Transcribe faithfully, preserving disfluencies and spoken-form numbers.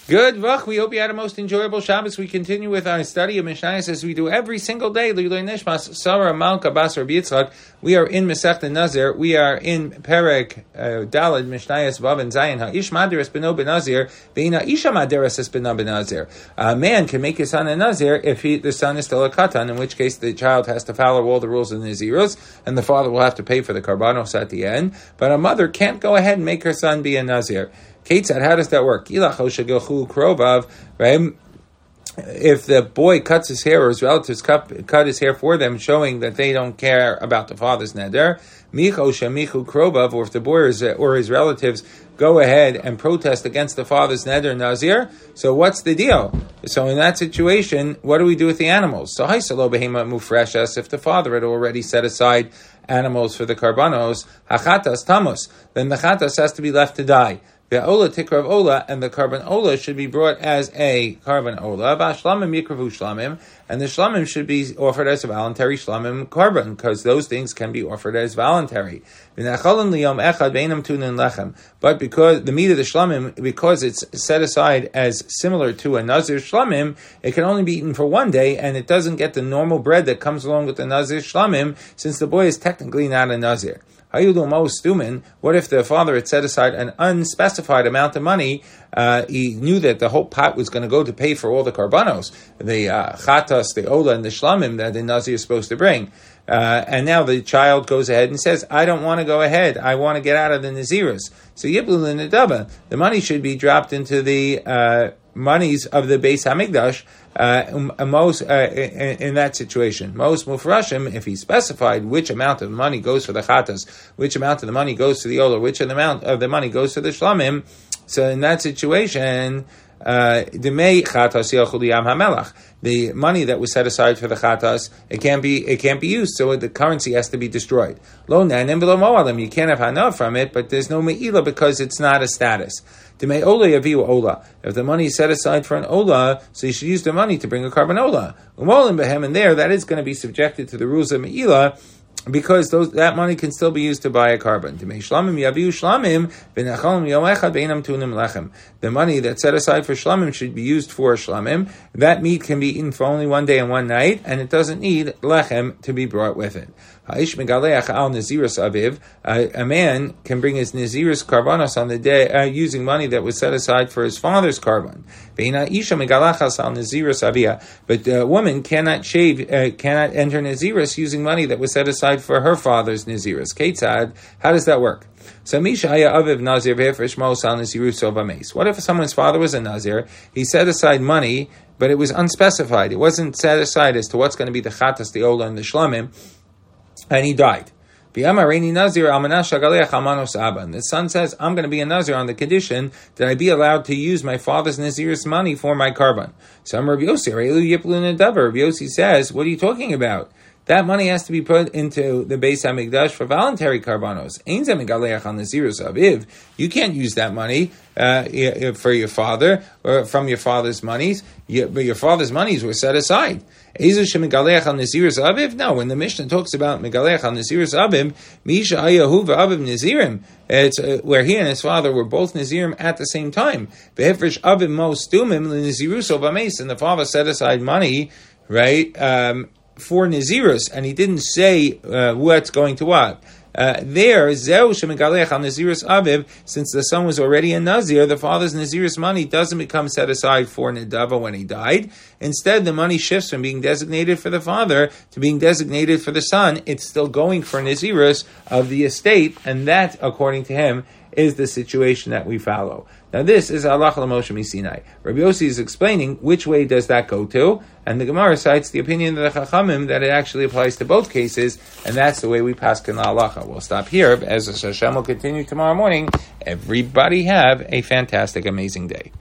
Good, Vach. We hope you had a most enjoyable Shabbos. We continue with our study of Mishnayos as we do every single day. L'ilui Nishmas Sarah Malka Bas Rabbi Yitzchak. We are in Masechta Nazir. We are in Perek uh, Daled Mishnayos Vav and Zayin. Ha'ish Maderes Beno Benazir. Ve'ina Isha Maderes Es Beno Benazir. A man can make his son a Nazir if he, the son is still a Katan, in which case the child has to follow all the rules of the Nazirus, and the father will have to pay for the Karbanos at the end. But a mother can't go ahead and make her son be a Nazir. Ketzad, how does that work? Right? If the boy cuts his hair or his relatives cut, cut his hair for them, showing that they don't care about the father's neder, or if the boy or his, or his relatives go ahead and protest against the father's neder nazir, so what's the deal? So in that situation, what do we do with the animals? So if the father had already set aside animals for the karbanos, hachatas tamos, then the chatas has to be left to die. The ola tikrav ola, and the carbon ola should be brought as a carbon ola. V'ashlamim yikravu shlamim, and the shlamim should be offered as a voluntary shlamim carbon, because those things can be offered as voluntary. But because the meat of the shlamim, because it's set aside as similar to a nazir shlamim, it can only be eaten for one day, and it doesn't get the normal bread that comes along with the nazir shlamim, since the boy is technically not a nazir. What if the father had set aside an unspecified amount of money? Uh, he knew that the whole pot was going to go to pay for all the karbanos, the uh, chatas, the ola, and the shlamim that the nazir is supposed to bring. Uh, and now the child goes ahead and says, I don't want to go ahead. I want to get out of the nazirus. So yiblu l'nedava, the money should be dropped into the uh, monies of the Beis Hamikdash. Uh, most uh, in, in that situation, most mufrashim, if he specified which amount of money goes for the chatas, which amount of the money goes to the ola, which amount of the money goes to the shlamim, so in that situation, uh, the the money that was set aside for the chatas, it can't be it can't be used, so the currency has to be destroyed. Lo nanim v'lo mo'alim, you can't have hana from it, but there's no me'ila because it's not a status. If the money is set aside for an ola, so you should use the money to bring a carbon ola. And there, that is going to be subjected to the rules of me'ila, because those, that money can still be used to buy a carbon. The money that's set aside for shlamim should be used for shlamim. That meat can be eaten for only one day and one night, and it doesn't need lechem to be brought with it. Uh, a man can bring his nazirus karbanos on the day uh, using money that was set aside for his father's carbon. But a woman cannot shave, uh, cannot enter nazirus using money that was set aside for her father's nazirus. Ketzad, how does that work? So what if someone's father was a nazir? He set aside money, but it was unspecified. It wasn't set aside as to what's going to be the chatas, the ola, and the shlamim. And he died. The son says, I'm going to be a nazir on the condition that I be allowed to use my father's nazir's money for my carbon. So Rabbi Yossi, Rabbi Yossi says, what are you talking about? That money has to be put into the Beis Hamikdash for voluntary karbanos. You can't use that money uh, for your father or from your father's monies, but your father's monies were set aside. No, when the Mishnah talks about Megalech al Nazirus Abim, Misha Ayahu v'Abiv Nazirim, it's uh, where he and his father were both Nazirim at the same time. Behefresh Abim Mo Stumim l'Nazirus Ovames, and the father set aside money, right, um, for Nazirus, and he didn't say uh, what's going to what. Uh, there, Zeu Shemigalech al Nazirus Aviv, since the son was already a Nazir, the father's Nazirus money doesn't become set aside for Nedava when he died. Instead, the money shifts from being designated for the father to being designated for the son. It's still going for Nazirus of the estate, and that, according to him, is the situation that we follow. Now this is Halacha L'Moshe Misinai. Rabbi Yossi is explaining which way does that go to, and the Gemara cites the opinion of the Chachamim that it actually applies to both cases, and that's the way we paskin la halacha. We'll stop here, as Hashem will continue tomorrow morning. Everybody have a fantastic, amazing day.